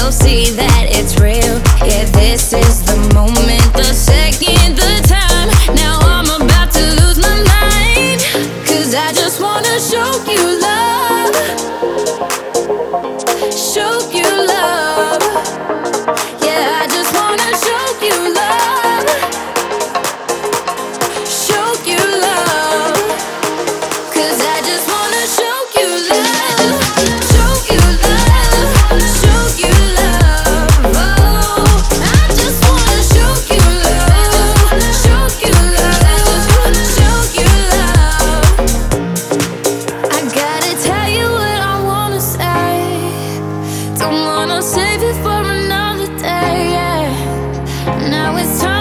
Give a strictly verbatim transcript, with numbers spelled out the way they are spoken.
you'll see that it's real. Yeah, this is the moment, the second, the time. Now I'm about to lose my mind, 'cause I just wanna show you love. Show you love. Yeah, I just wanna show you love. Show you love. 'Cause I just wanna show you love. Show you love. Show you love. Oh, I just wanna show you love. Show you love. Show you love. I gotta tell you what I wanna say. Don't wanna save it for another day, yeah. Now it's time